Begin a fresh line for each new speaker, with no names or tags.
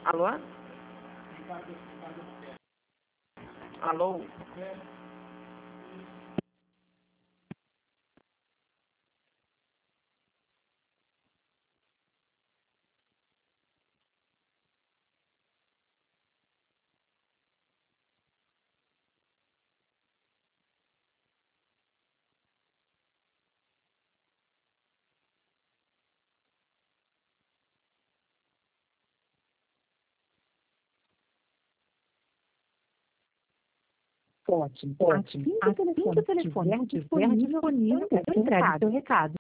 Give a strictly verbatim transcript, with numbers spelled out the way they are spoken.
Alô? Alô?
Ótimo, ótimo. Assim que o telefone estiver disponível, eu entregue seu recado.